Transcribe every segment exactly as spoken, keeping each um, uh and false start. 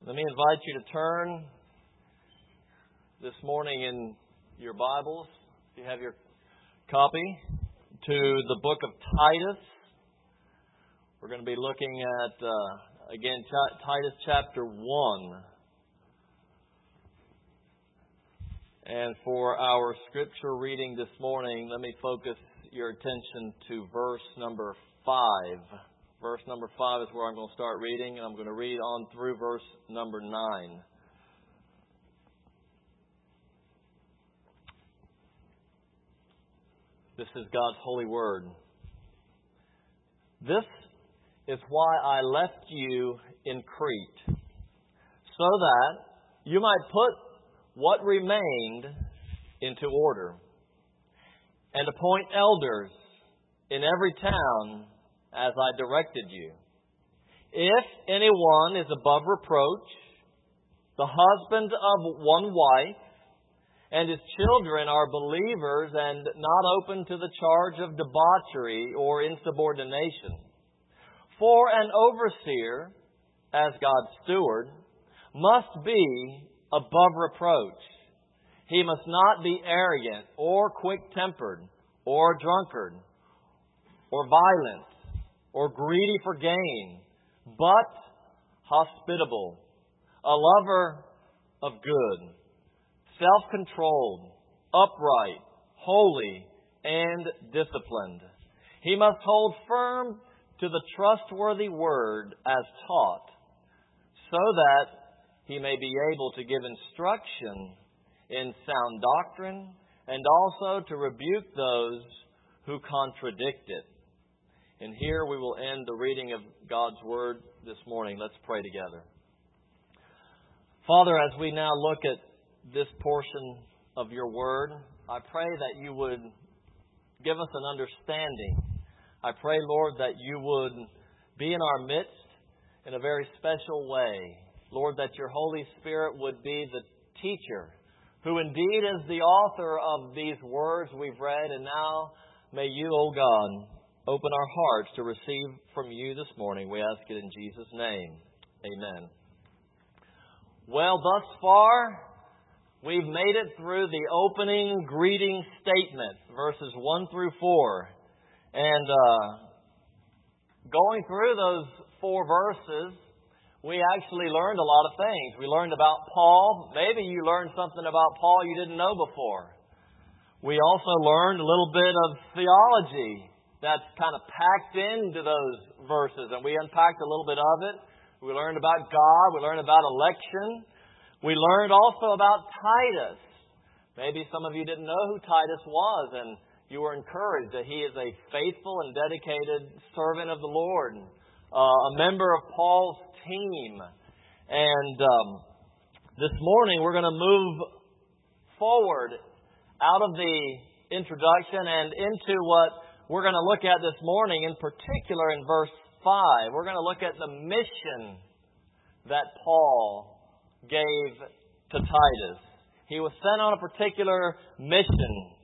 Let me invite you to turn this morning in your Bibles, if you have your copy, to the book of Titus. We're going to be looking at, uh, again, Ch- Titus chapter one. And for our scripture reading this morning, let me focus your attention to verse number five. Verse number five is where I'm going to start reading, and I'm going to read on through verse number nine. This is God's holy word. This is why I left you in Crete, so that you might put what remained into order, and appoint elders in every town as I directed you. If anyone is above reproach, the husband of one wife, and his children are believers and not open to the charge of debauchery or insubordination. For an overseer, as God's steward, must be above reproach. He must not be arrogant or quick-tempered or drunkard or violent or greedy for gain, but hospitable, a lover of good, self-controlled, upright, holy, and disciplined. He must hold firm to the trustworthy word as taught, so that he may be able to give instruction in sound doctrine and also to rebuke those who contradict it. And here we will end the reading of God's Word this morning. Let's pray together. Father, as we now look at this portion of your Word, I pray that you would give us an understanding. I pray, Lord, that you would be in our midst in a very special way. Lord, that your Holy Spirit would be the teacher, who indeed is the author of these words we've read. And now may you, O God, open our hearts to receive from you this morning. We ask it in Jesus' name. Amen. Well, thus far, we've made it through the opening greeting statement, verses one through four. And uh, going through those four verses, we actually learned a lot of things. We learned about Paul. Maybe you learned something about Paul you didn't know before. We also learned a little bit of theology that's kind of packed into those verses, and we unpacked a little bit of it. We learned about God. We learned about election. We learned also about Titus. Maybe some of you didn't know who Titus was, and you were encouraged that he is a faithful and dedicated servant of the Lord, uh, a member of Paul's team. And um, this morning we're going to move forward out of the introduction and into what we're going to look at this morning, in particular in verse five. We're going to look at the mission that Paul gave to Titus. He was sent on a particular mission.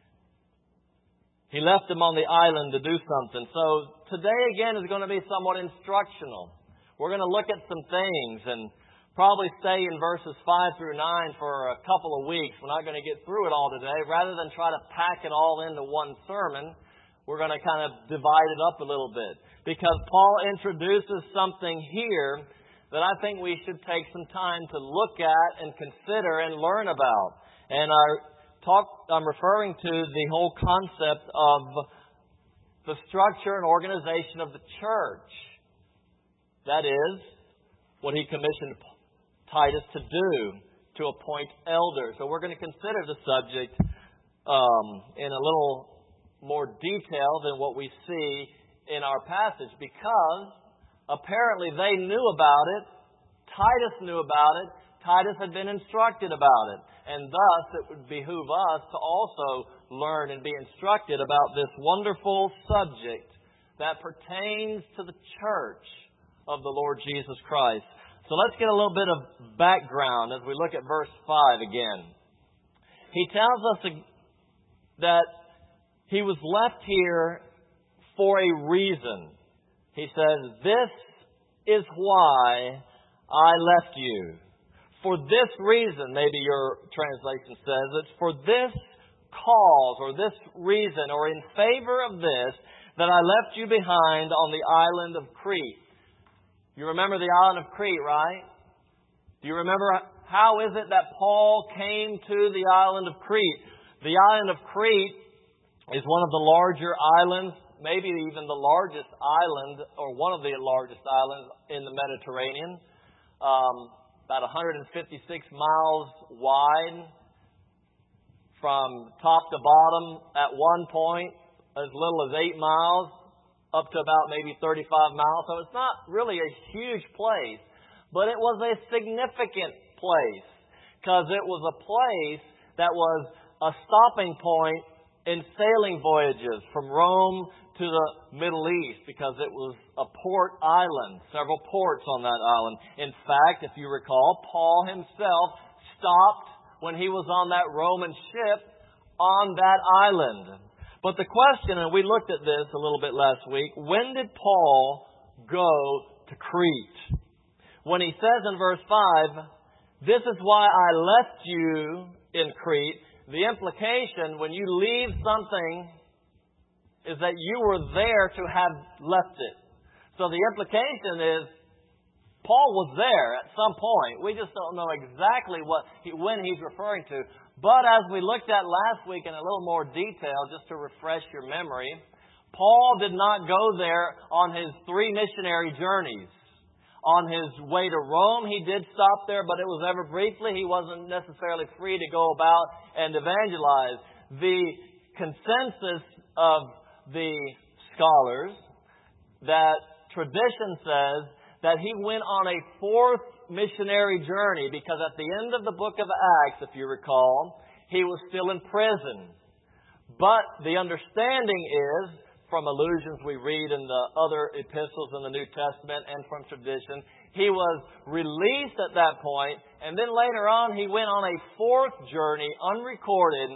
He left him on the island to do something. So today again is going to be somewhat instructional. We're going to look at some things and probably stay in verses five through nine for a couple of weeks. We're not going to get through it all today. Rather than try to pack it all into one sermon, we're going to kind of divide it up a little bit. Because Paul introduces something here that I think we should take some time to look at and consider and learn about. And I talk, I'm referring to the whole concept of the structure and organization of the church. That is what he commissioned Titus to do, to appoint elders. So we're going to consider the subject um, in a little more detail than what we see in our passage, because apparently they knew about it. Titus knew about it. Titus had been instructed about it. And thus it would behoove us to also learn and be instructed about this wonderful subject that pertains to the church of the Lord Jesus Christ. So let's get a little bit of background as we look at verse five again. He tells us that he was left here for a reason. He says, "This is why I left you. For this reason, maybe your translation says, it's for this cause or this reason or in favor of this that I left you behind on the island of Crete. You remember the island of Crete, right? Do you remember how is it that Paul came to the island of Crete? The island of Crete is one of the larger islands, maybe even the largest island or one of the largest islands in the Mediterranean. Um, about one hundred fifty-six miles wide from top to bottom at one point, as little as eight miles, up to about maybe thirty-five miles. So it's not really a huge place, but it was a significant place because it was a place that was a stopping point in sailing voyages from Rome to the Middle East, because it was a port island, several ports on that island. In fact, if you recall, Paul himself stopped when he was on that Roman ship on that island. But the question, and we looked at this a little bit last week, when did Paul go to Crete? When he says in verse five, this is why I left you in Crete, the implication when you leave something is that you were there to have left it. So the implication is Paul was there at some point. We just don't know exactly what he, when he's referring to. But as we looked at last week in a little more detail, just to refresh your memory, Paul did not go there on his three missionary journeys. On his way to Rome, he did stop there, but it was ever briefly. He wasn't necessarily free to go about and evangelize. The consensus of the scholars that tradition says that he went on a fourth missionary journey, because at the end of the book of Acts, if you recall, he was still in prison. But the understanding is, from allusions we read in the other epistles in the New Testament and from tradition, he was released at that point, and then later on he went on a fourth journey, unrecorded.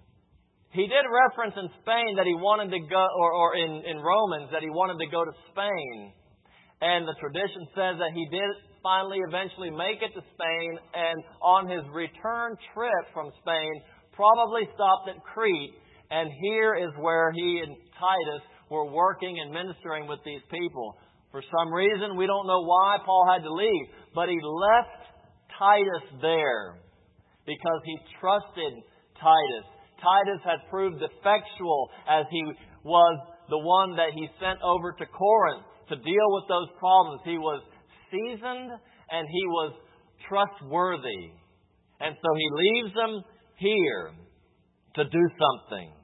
He did reference in Spain that he wanted to go, or, or in, in Romans, that he wanted to go to Spain. And the tradition says that he did finally eventually make it to Spain, and on his return trip from Spain, probably stopped at Crete. And here is where he and Titus were working and ministering with these people. For some reason, we don't know why Paul had to leave, but he left Titus there because he trusted Titus. Titus had proved effectual as he was the one that he sent over to Corinth to deal with those problems. He was seasoned and he was trustworthy. And so he leaves them here to do something.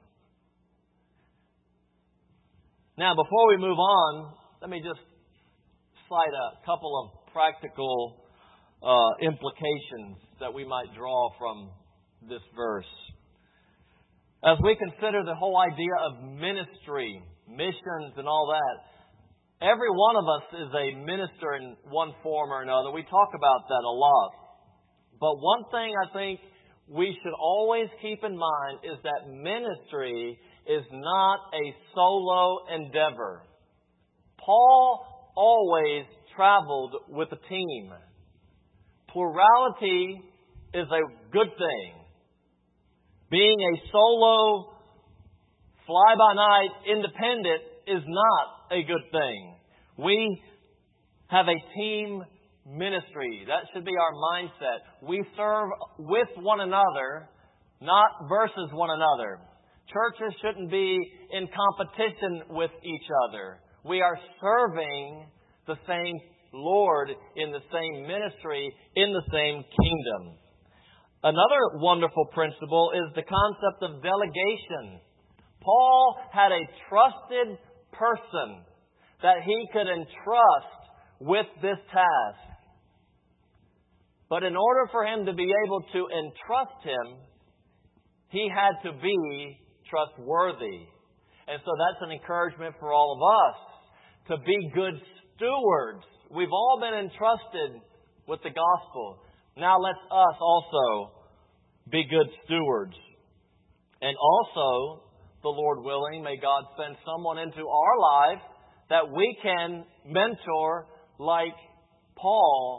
Now, before we move on, let me just cite a couple of practical uh, implications that we might draw from this verse. As we consider the whole idea of ministry, missions and all that, every one of us is a minister in one form or another. We talk about that a lot. But one thing I think we should always keep in mind is that ministry is not a solo endeavor. Paul always traveled with a team. Plurality is a good thing. Being a solo, fly-by-night, independent is not a good thing. We have a team ministry. That should be our mindset. We serve with one another, not versus one another. Churches shouldn't be in competition with each other. We are serving the same Lord in the same ministry, in the same kingdom. Another wonderful principle is the concept of delegation. Paul had a trusted person that he could entrust with this task. But in order for him to be able to entrust him, he had to be trustworthy. And so that's an encouragement for all of us to be good stewards. We've all been entrusted with the gospel. Now let us also be good stewards. And also, the Lord willing, may God send someone into our life that we can mentor like Paul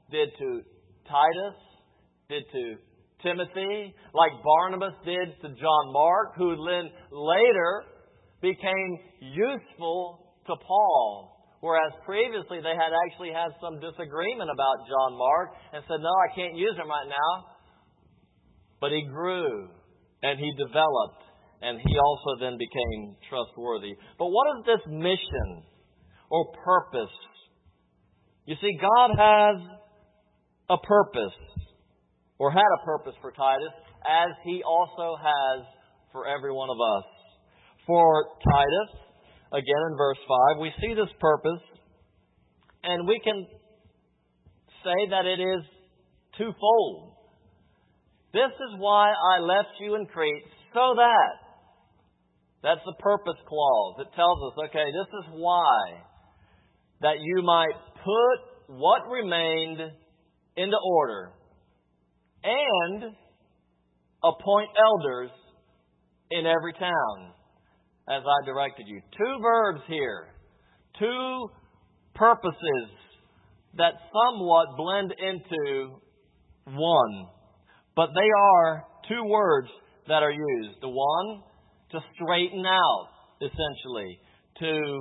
did to Titus, did to Timothy, like Barnabas did to John Mark, who then later became useful to Paul. Whereas previously they had actually had some disagreement about John Mark and said, no, I can't use him right now. But he grew and he developed and he also then became trustworthy. But what is this mission or purpose? You see, God has a purpose, or had a purpose for Titus, as He also has for every one of us. For Titus, again in verse five, we see this purpose, and we can say that it is twofold. This is why I left you in Crete, so that. That's the purpose clause. It tells us, okay, this is why. That you might put what remained into order and appoint elders in every town, as I directed you. Two verbs here. Two purposes that somewhat blend into one. But they are two words that are used. The one, to straighten out, essentially. To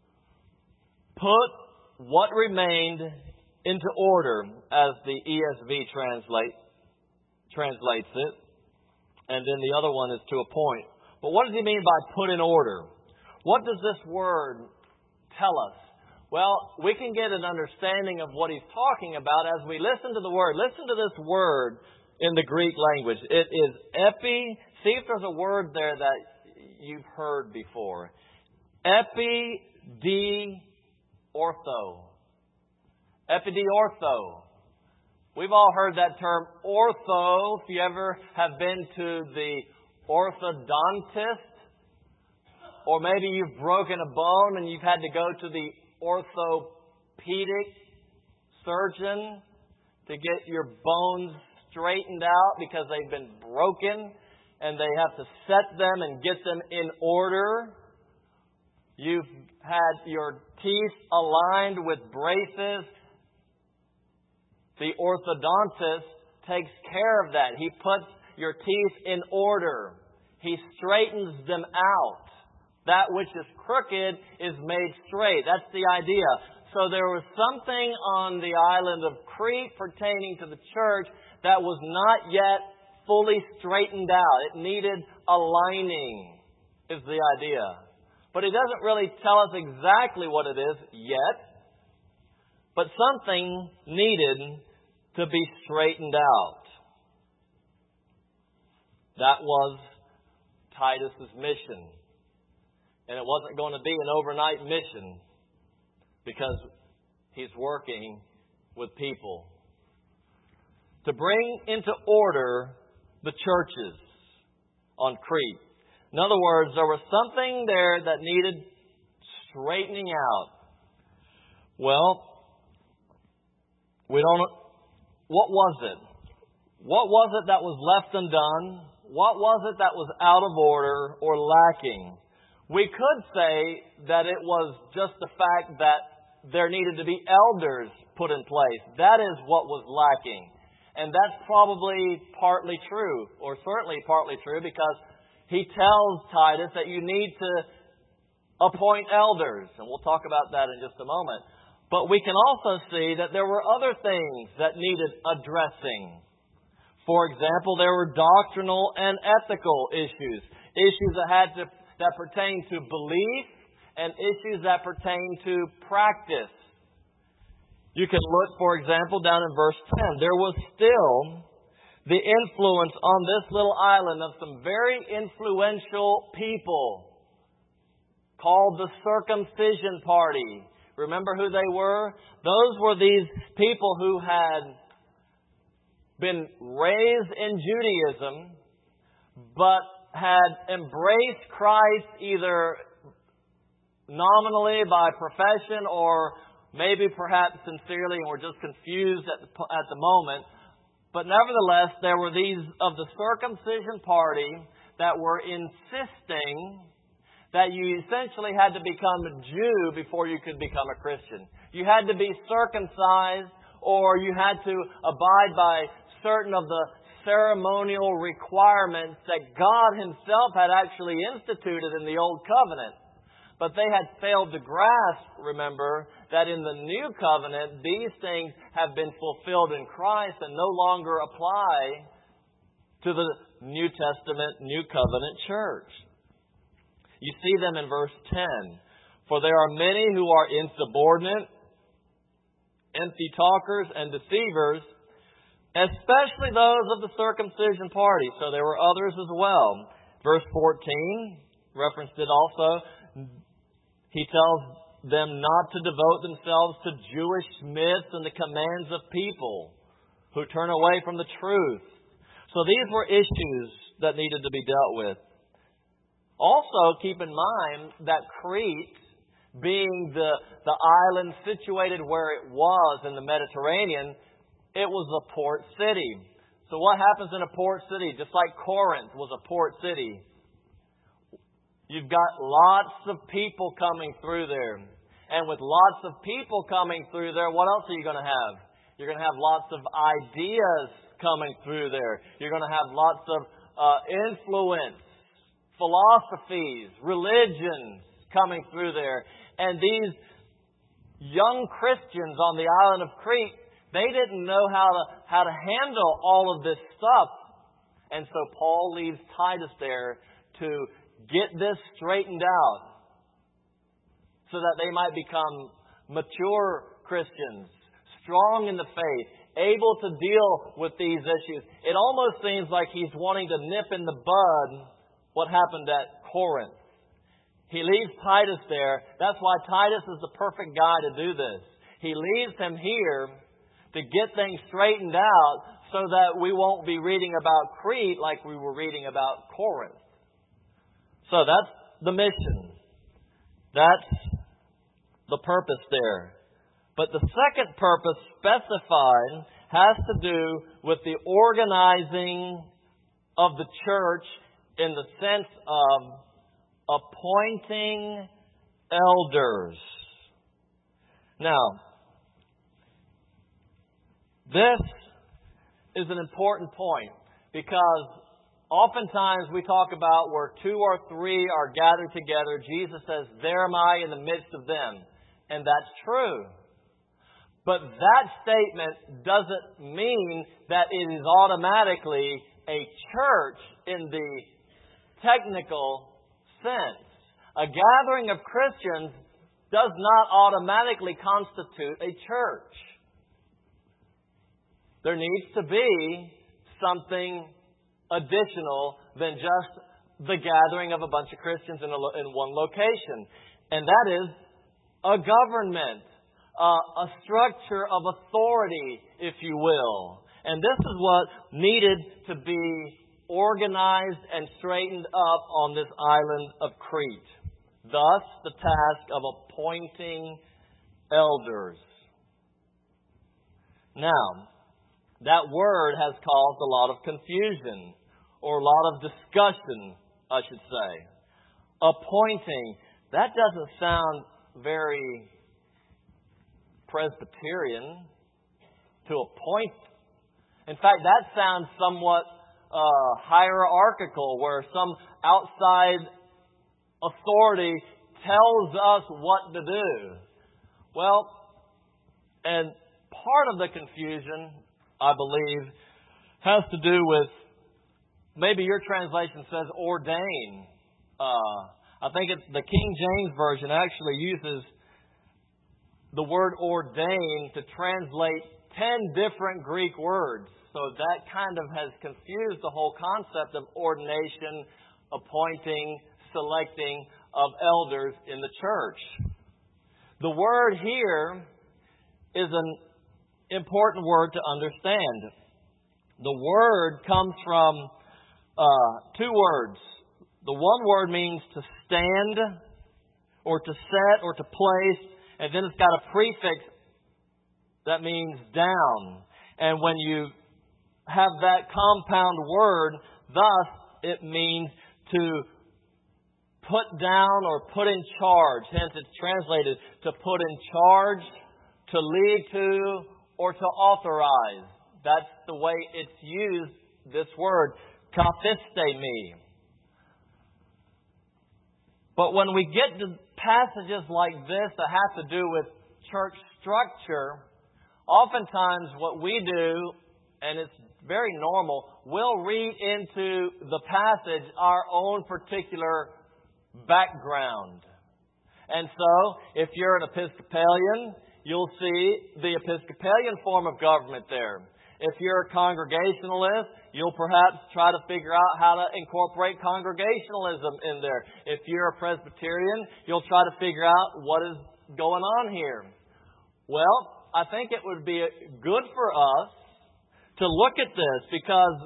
put what remained into order, as the E S V translate, translates it. And then the other one is to appoint. But what does he mean by put in order? What does this word tell us? Well, we can get an understanding of what he's talking about as we listen to the word. Listen to this word in the Greek language. It is epi. See if there's a word there that you've heard before. Epi-di-ortho. Epidiortho. We've all heard that term ortho. If you ever have been to the orthodontist, or maybe you've broken a bone and you've had to go to the orthopedic surgeon to get your bones straightened out because they've been broken and they have to set them and get them in order. You've had your teeth aligned with braces. The orthodontist takes care of that. He puts your teeth in order. He straightens them out. That which is crooked is made straight. That's the idea. So there was something on the island of Crete pertaining to the church that was not yet fully straightened out. It needed aligning, is the idea. But he doesn't really tell us exactly what it is yet. But something needed to be straightened out. That was Titus's mission. And it wasn't going to be an overnight mission because he's working with people to bring into order the churches on Crete. In other words, there was something there that needed straightening out. Well, we don't. What was it? What was it that was left undone? What was it that was out of order or lacking? We could say that it was just the fact that there needed to be elders put in place. That is what was lacking. And that's probably partly true, or certainly partly true, because he tells Titus that you need to appoint elders. And we'll talk about that in just a moment. But we can also see that there were other things that needed addressing. For example, there were doctrinal and ethical issues. Issues that had to that pertain to belief and issues that pertain to practice. You can look, for example, down in verse ten. There was still the influence on this little island of some very influential people called the Circumcision Party. Remember who they were? Those were these people who had been raised in Judaism, but had embraced Christ either nominally by profession or maybe perhaps sincerely, and were just confused at the, at the moment. But nevertheless, there were these of the circumcision party that were insisting that you essentially had to become a Jew before you could become a Christian. You had to be circumcised or you had to abide by certain of the ceremonial requirements that God Himself had actually instituted in the Old Covenant. But they had failed to grasp, remember, that in the New Covenant, these things have been fulfilled in Christ and no longer apply to the New Testament, New Covenant church. You see them in verse ten. For there are many who are insubordinate, empty talkers, and deceivers, especially those of the circumcision party. So there were others as well. Verse fourteen, referenced it also. He tells them not to devote themselves to Jewish myths and the commands of people who turn away from the truth. So these were issues that needed to be dealt with. Also, keep in mind that Crete, being the, the island situated where it was in the Mediterranean, it was a port city. So what happens in a port city? Just like Corinth was a port city. You've got lots of people coming through there. And with lots of people coming through there, what else are you going to have? You're going to have lots of ideas coming through there. You're going to have lots of uh, influence, philosophies, religions coming through there. And these young Christians on the island of Crete, they didn't know how to how to handle all of this stuff. And so Paul leaves Titus there to get this straightened out so that they might become mature Christians, strong in the faith, able to deal with these issues. It almost seems like he's wanting to nip in the bud what happened at Corinth. He leaves Titus there. That's why Titus is the perfect guy to do this. He leaves him here to get things straightened out so that we won't be reading about Crete like we were reading about Corinth. So that's the mission. That's the purpose there. But the second purpose specified has to do with the organizing of the church in the sense of appointing elders. Now, this is an important point because oftentimes we talk about where two or three are gathered together. Jesus says, "There am I in the midst of them." And that's true. But that statement doesn't mean that it is automatically a church in the technical sense. A gathering of Christians does not automatically constitute a church. There needs to be something additional than just the gathering of a bunch of Christians in, a, in one location. And that is a government, uh, a structure of authority, if you will. And this is what needed to be organized and straightened up on this island of Crete. Thus, the task of appointing elders. Now, that word has caused a lot of confusion, or a lot of discussion, I should say. Appointing, that doesn't sound very Presbyterian, to appoint. In fact, that sounds somewhat uh, hierarchical, where some outside authority tells us what to do. Well, and part of the confusion, I believe, has to do with, maybe your translation says ordain. Uh, I think it's the King James Version actually uses the word ordain to translate ten different Greek words. So that kind of has confused the whole concept of ordination, appointing, selecting of elders in the church. The word here is an important word to understand. The word comes from uh, two words. The one word means to stand, or to set, or to place, and then it's got a prefix that means down. And when you have that compound word, thus it means to put down or put in charge. Hence it's translated to put in charge, to lead to, or to authorize. That's the way it's used, this word, kathistemi. But when we get to passages like this that have to do with church structure, oftentimes what we do, and it's very normal, we'll read into the passage our own particular background. And so, if you're an Episcopalian, you'll see the Episcopalian form of government there. If you're a Congregationalist, you'll perhaps try to figure out how to incorporate Congregationalism in there. If you're a Presbyterian, you'll try to figure out what is going on here. Well, I think it would be good for us to look at this, because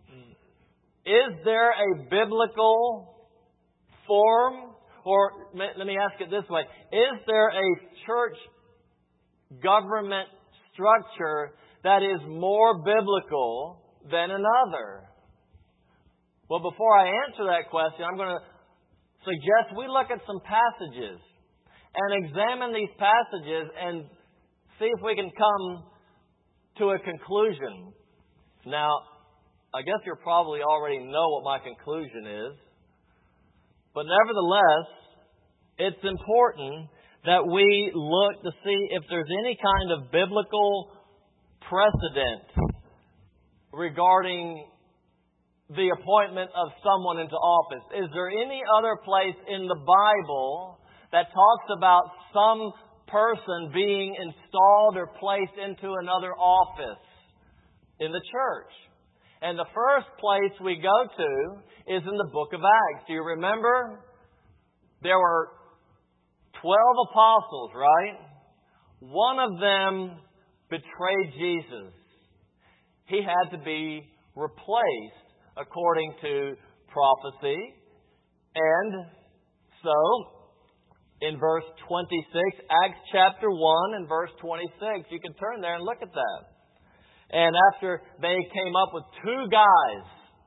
is there a biblical form? Or let me ask it this way. Is there a church government structure that is more biblical than another? Well, before I answer that question, I'm going to suggest we look at some passages and examine these passages and see if we can come to a conclusion. Now, I guess you probably already know what my conclusion is. But nevertheless, it's important that we look to see if there's any kind of biblical precedent regarding the appointment of someone into office. Is there any other place in the Bible that talks about some person being installed or placed into another office in the church? And the first place we go to is in the book of Acts. Do you remember? There were twelve apostles, right? One of them betrayed Jesus. He had to be replaced according to prophecy. And so, in verse twenty-six, Acts chapter one and verse twenty-six, you can turn there and look at that. And after they came up with two guys,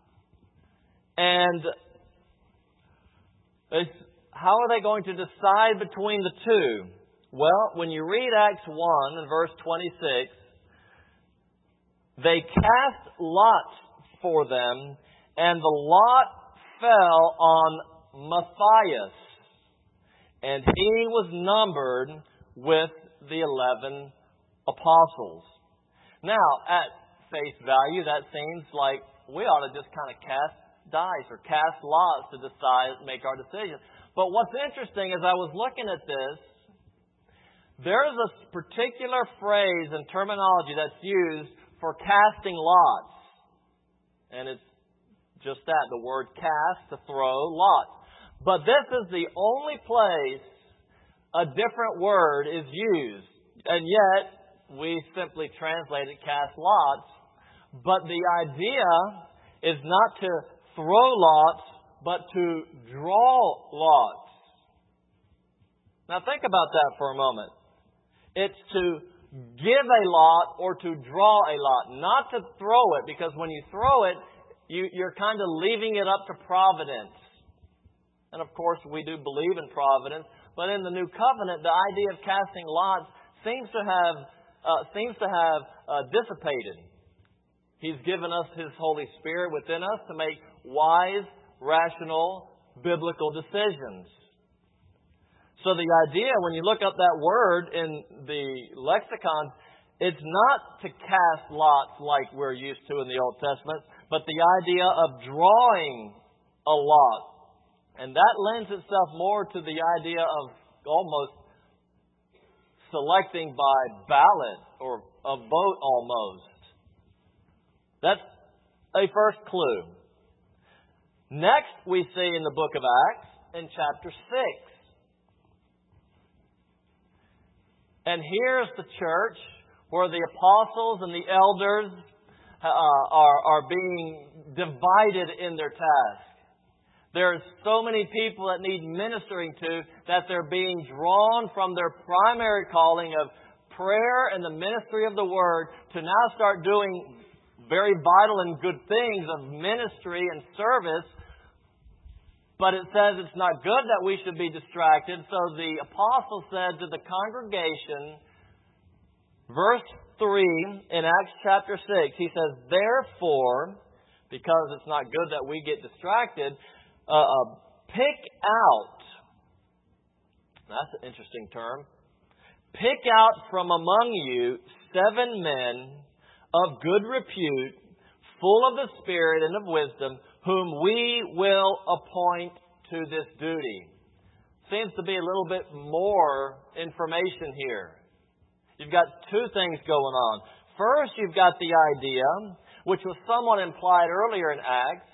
and they, how are they going to decide between the two? Well, when you read Acts one and verse twenty-six, they cast lots for them, and the lot fell on Matthias, and he was numbered with the eleven apostles. Now, at face value, that seems like we ought to just kind of cast dice or cast lots to decide, make our decision. But what's interesting is I was looking at this, there's a particular phrase and terminology that's used for casting lots. And it's just that, the word cast, to throw, lots. But this is the only place a different word is used. And yet, we simply translate it cast lots. But the idea is not to throw lots, but to draw lots. Now think about that for a moment. It's to give a lot or to draw a lot, not to throw it, because when you throw it, you, you're kind of leaving it up to providence. And of course, we do believe in providence, but in the New Covenant, the idea of casting lots seems to have uh, seems to have uh, dissipated. He's given us His Holy Spirit within us to make wise, rational, biblical decisions. So the idea, when you look up that word in the lexicon, it's not to cast lots like we're used to in the Old Testament, but the idea of drawing a lot. And that lends itself more to the idea of almost selecting by ballot or a vote almost. That's a first clue. Next, we see in the book of Acts, in chapter six. And here's the church where the apostles and the elders uh, are, are being divided in their task. There's so many people that need ministering to that they're being drawn from their primary calling of prayer and the ministry of the Word to now start doing very vital and good things of ministry and service. But it says it's not good that we should be distracted. So the apostle said to the congregation, verse three in Acts chapter six, he says, therefore, because it's not good that we get distracted, uh, uh, pick out, that's an interesting term, pick out from among you seven men of good repute, full of the Spirit and of wisdom, whom we will appoint to this duty. Seems to be a little bit more information here. You've got two things going on. First, you've got the idea, which was somewhat implied earlier in Acts,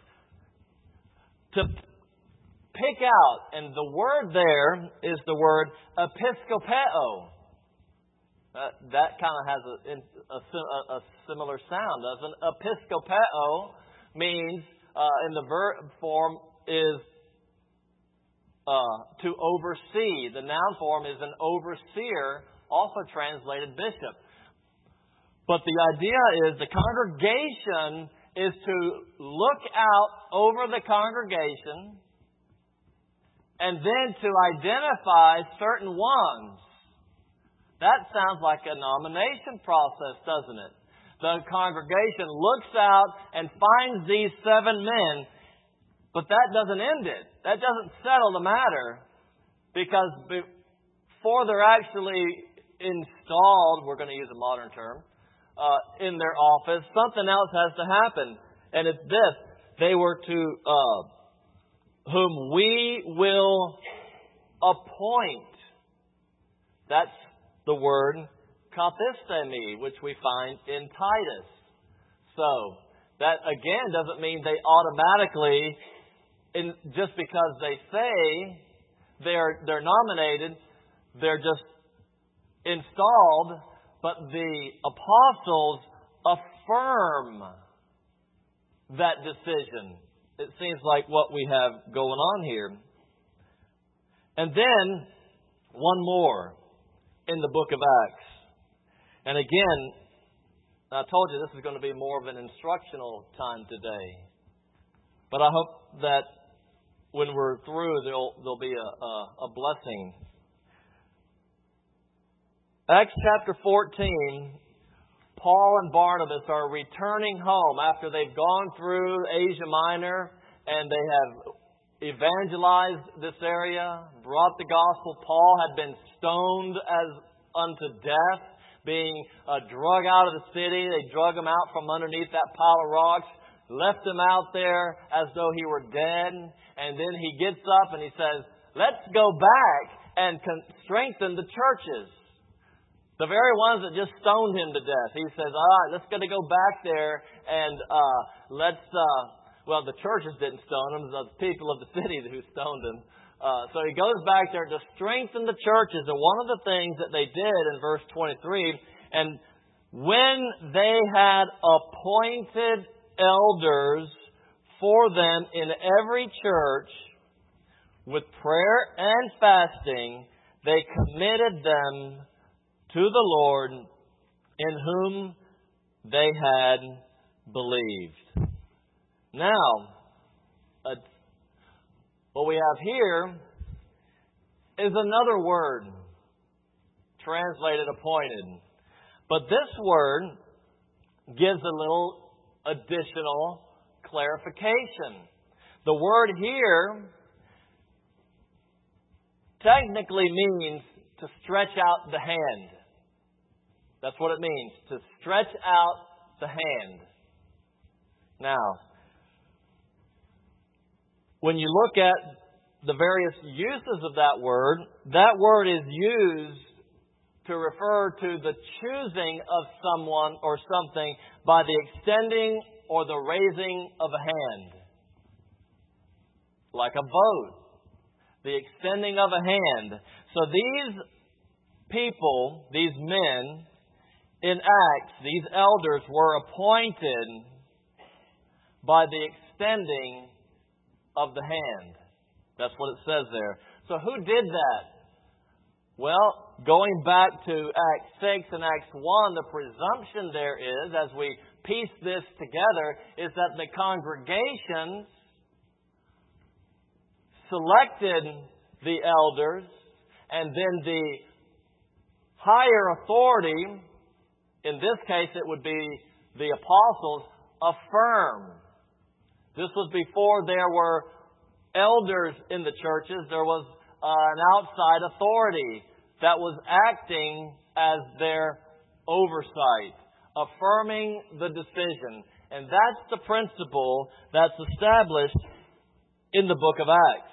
to pick out, and the word there is the word episkopeo. Uh, that kind of has a, a, a similar sound, doesn't it? Episkopeo means, uh, in the verb form, is uh, to oversee. The noun form is an overseer, also translated bishop. But the idea is the congregation is to look out over the congregation and then to identify certain ones. That sounds like a nomination process, doesn't it? The congregation looks out and finds these seven men, but that doesn't end it. That doesn't settle the matter, because before they're actually installed, we're going to use a modern term, uh, in their office, something else has to happen. And it's this. They were to, uh, whom we will appoint. That's the word kathistemi, which we find in Titus. So, that again doesn't mean they automatically, in, just because they say they're, they're nominated, they're just installed, but the apostles affirm that decision. It seems like what we have going on here. And then, one more in the book of Acts. And again, I told you this is going to be more of an instructional time today. But I hope that when we're through, there'll, there'll be a, a, a blessing. Acts chapter fourteen, Paul and Barnabas are returning home after they've gone through Asia Minor and they have evangelized this area, brought the gospel. Paul had been stoned as unto death, being uh, drug out of the city. They drug him out from underneath that pile of rocks, left him out there as though he were dead. And then he gets up and he says, let's go back and con- strengthen the churches. The very ones that just stoned him to death. He says, all right, let's get to go back there and uh, let's, uh, well, the churches didn't stone him, the people of the city who stoned him. Uh, so he goes back there to strengthen the churches. And one of the things that they did in verse twenty-three, and when they had appointed elders for them in every church with prayer and fasting, they committed them to the Lord in whom they had believed. Now, uh, what we have here is another word translated appointed. But this word gives a little additional clarification. The word here technically means to stretch out the hand. That's what it means, to stretch out the hand. Now, when you look at the various uses of that word, that word is used to refer to the choosing of someone or something by the extending or the raising of a hand. Like a vote. The extending of a hand. So these people, these men, in Acts, these elders were appointed by the extending of the hand. That's what it says there. So who did that? Well, going back to Acts six and Acts one, the presumption there is, as we piece this together, is that the congregations selected the elders, and then the higher authority in this case it would be the apostles, affirm. This was before there were elders in the churches. There was uh, an outside authority that was acting as their oversight, affirming the decision. And that's the principle that's established in the book of Acts.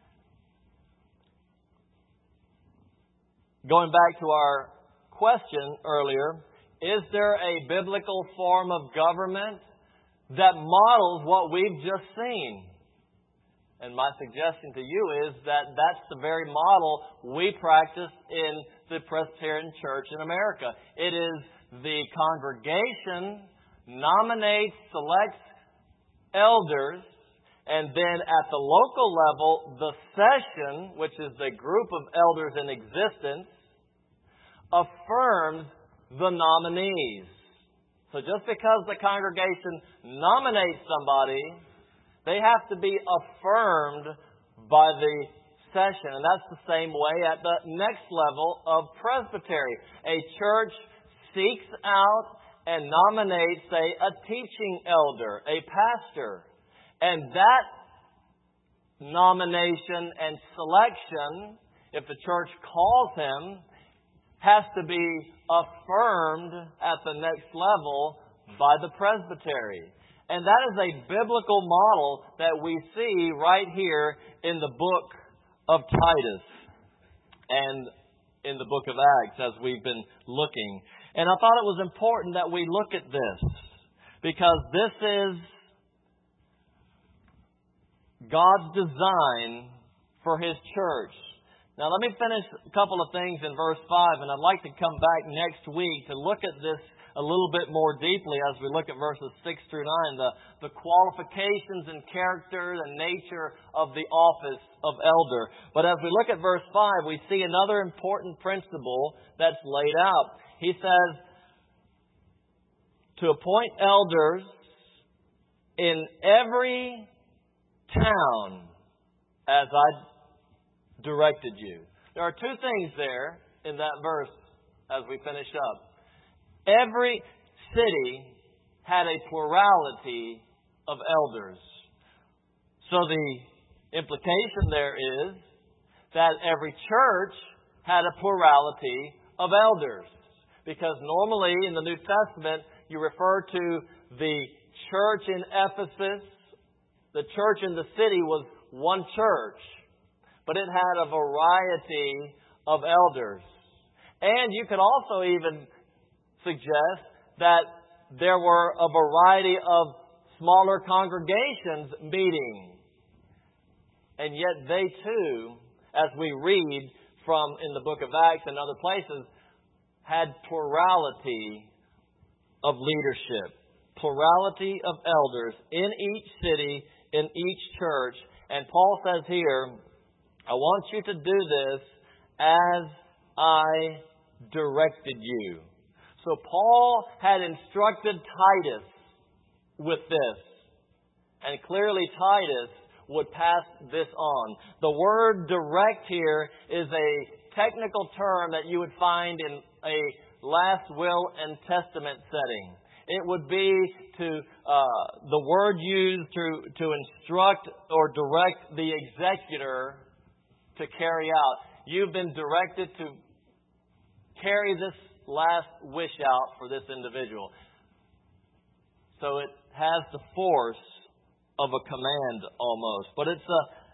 Going back to our question earlier, is there a biblical form of government that models what we've just seen? And my suggestion to you is that that's the very model we practice in the Presbyterian Church in America. It is the congregation nominates, selects elders, and then at the local level, the session, which is the group of elders in existence, affirms the nominees. So just because the congregation nominates somebody, they have to be affirmed by the session. And that's the same way at the next level of presbytery. A church seeks out and nominates, say, a teaching elder, a pastor. And that nomination and selection, if the church calls him, has to be affirmed at the next level by the presbytery. And that is a biblical model that we see right here in the book of Titus and in the book of Acts as we've been looking. And I thought it was important that we look at this because this is God's design for His church. Now let me finish a couple of things in verse five, and I'd like to come back next week to look at this a little bit more deeply as we look at verses six through nine, the, the qualifications and character and nature of the office of elder. But as we look at verse five, we see another important principle that's laid out. He says, to appoint elders in every town as I directed you. There are two things there in that verse as we finish up. Every city had a plurality of elders. So the implication there is that every church had a plurality of elders. Because normally in the New Testament you refer to the church in Ephesus. The church in the city was one church, but it had a variety of elders. And you could also even suggest that there were a variety of smaller congregations meeting. And yet they too, as we read from in the book of Acts and other places, had plurality of leadership, plurality of elders in each city, in each church. And Paul says here, I want you to do this as I directed you. So Paul had instructed Titus with this. And clearly Titus would pass this on. The word direct here is a technical term that you would find in a last will and testament setting. It would be to uh, the word used to, to instruct or direct the executor to carry out. You've been directed to carry this last wish out for this individual. So it has the force of a command almost. But it's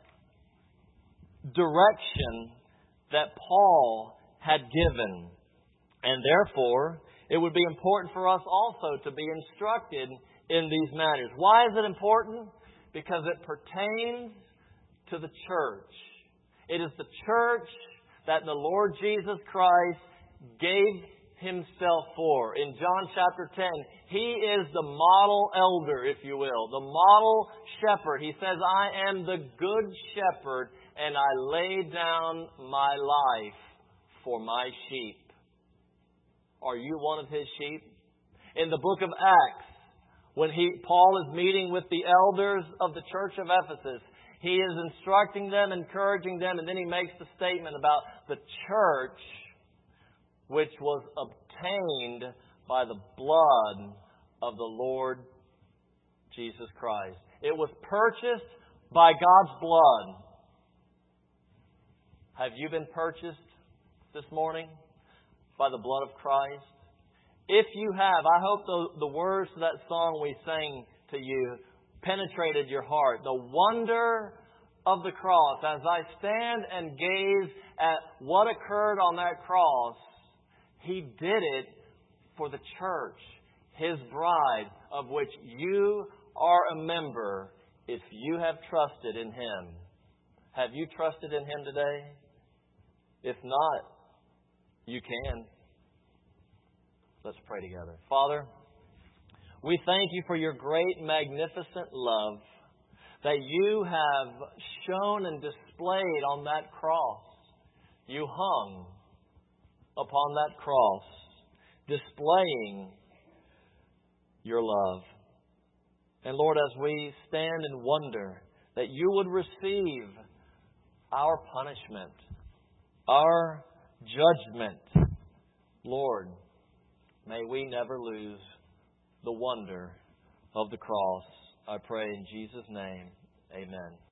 a direction that Paul had given. And therefore, it would be important for us also to be instructed in these matters. Why is it important? Because it pertains to the church. It is the church that the Lord Jesus Christ gave Himself for. In John chapter ten, He is the model elder, if you will, the model shepherd. He says, I am the good shepherd, and I lay down my life for my sheep. Are you one of His sheep? In the book of Acts, when he, Paul is meeting with the elders of the church of Ephesus, he is instructing them, encouraging them, and then he makes the statement about the church which was obtained by the blood of the Lord Jesus Christ. It was purchased by God's blood. Have you been purchased this morning by the blood of Christ? If you have, I hope the, the words to that song we sang to you penetrated your heart. The wonder of the cross. As I stand and gaze at what occurred on that cross, He did it for the church, His bride, of which you are a member if you have trusted in Him. Have you trusted in Him today? If not, you can. Let's pray together. Father, we thank You for Your great, magnificent love that You have shown and displayed on that cross. You hung upon that cross, displaying Your love. And Lord, as we stand and wonder that You would receive our punishment, our judgment, Lord, may we never lose the wonder of the cross. I pray in Jesus' name, amen.